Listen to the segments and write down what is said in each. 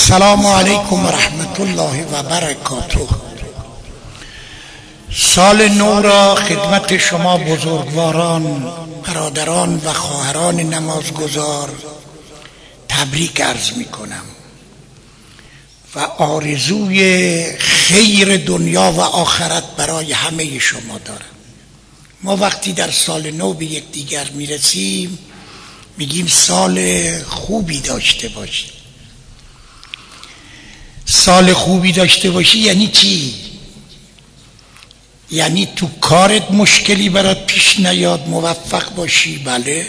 السلام علیکم و رحمت الله و برکاته. سال نو را خدمت شما بزرگواران، برادران و خواهران نمازگزار تبریک عرض می کنم و آرزوی خیر دنیا و آخرت برای همه شما دارم. ما وقتی در سال نو به یکدیگر میرسیم میگیم سال خوبی داشته باشی. سال خوبی داشته باشی یعنی چی؟ یعنی تو کارت مشکلی برات پیش نیاد، موفق باشی، بله.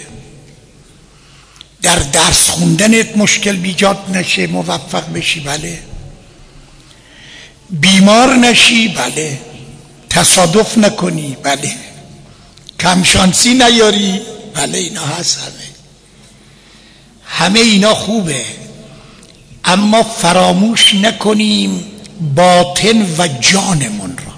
در درس خوندنت مشکل ایجاد نشه، موفق بشی، بله. بیمار نشی، بله. تصادف نکنی، بله. کمشانسی نیاری، بله. اینا هست، همه اینا خوبه، اما فراموش نکنیم باطن و جانمون را.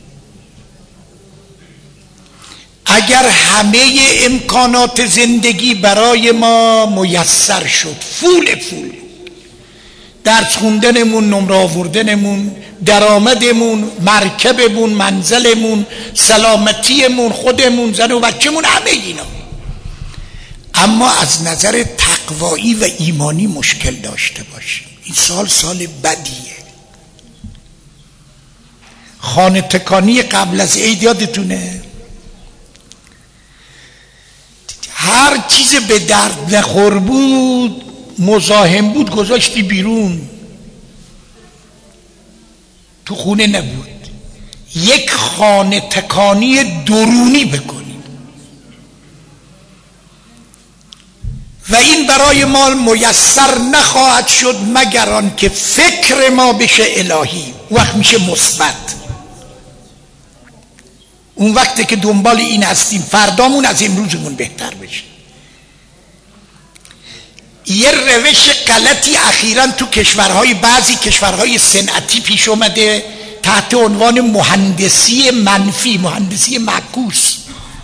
اگر همه امکانات زندگی برای ما میسر شد، فول درس خوندنمون، نمره آوردنمون، درآمدمون، مرکبمون، منزلمون، سلامتیمون، خودمون، زن و بچه‌مون، همه اینا، اما از نظر تقوایی و ایمانی مشکل داشته باشیم، این سال بدیه. خانه تکانی قبل از عید یادتونه؟ هر چیز به درد نخور بود، مزاحم بود، گذاشتی بیرون، تو خونه نبود. یک خانه تکانی درونی بکنیم و این برای ما میسر نخواهد شد مگر آن که فکر ما بشه الهی، وقت میشه مثبت. اون وقتی که دنبال این هستیم فردامون از امروزمون بهتر بشه. یه روش غلطی اخیراً تو بعضی کشورهای صنعتی پیش اومده تحت عنوان مهندسی منفی، مهندسی معکوس.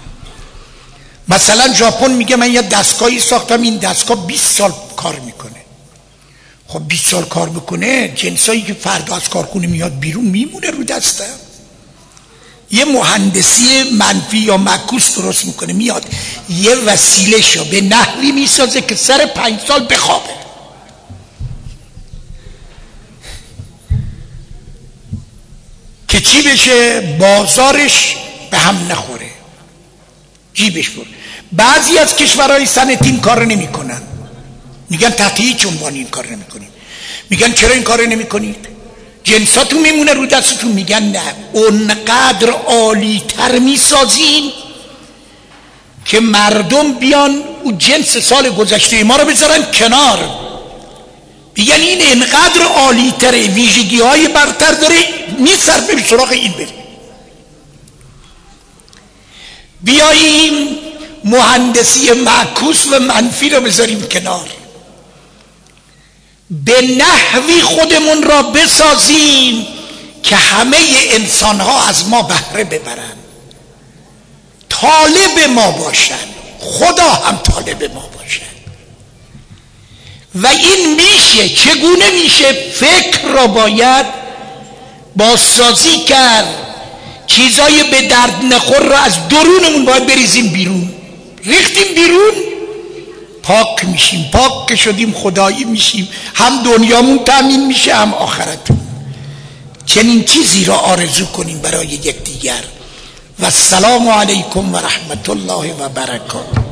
مثلا ژاپن میگه من یه دستگاهی ساختم، این دستگاه 20 سال کار میکنه. خب 20 سال کار بکنه، جنسایی که فردا از کارخونه میاد بیرون میمونه رو دستم. یه مهندسی منفی یا معکوس درست میکنه، میاد یه وسیله شو به نحوی میسازه که سر 5 سال بخوابه. که چی بشه؟ بازارش به هم نخوره، جیبش پر. بعضی از کشورهای صنعتی این کار نمی کنن، میگن تحت هیچ عنوان این کار نمی کنید. میگن چرا این کار نمی کنید؟ جنساتون میمونه رو دستتون. میگن نه، اونقدر عالی تر میسازین که مردم بیان اون جنس سال گذشته ما رو بذارن کنار، میگن این انقدر عالی تره، ویژگی های برتر داره، میصرفه به سراغ این بریم. بیاییم مهندسی معکوس و منفی رو بذاریم کنار، به نحوی خودمون را بسازیم که همه انسان ها از ما بهره ببرن، طالب ما باشن، خدا هم طالب ما باشن. و این میشه. چگونه میشه؟ فکر را باید بازسازی کرد، چیزای به درد نخور را از درونمون باید بریزیم بیرون. ریختیم بیرون، پاک میشیم. پاک که شدیم خدایی میشیم، هم دنیامون تامین میشه هم آخرتون. چنین چیزی را آرزو کنیم برای یکدیگر. و السلام علیکم و رحمت الله و برکاته.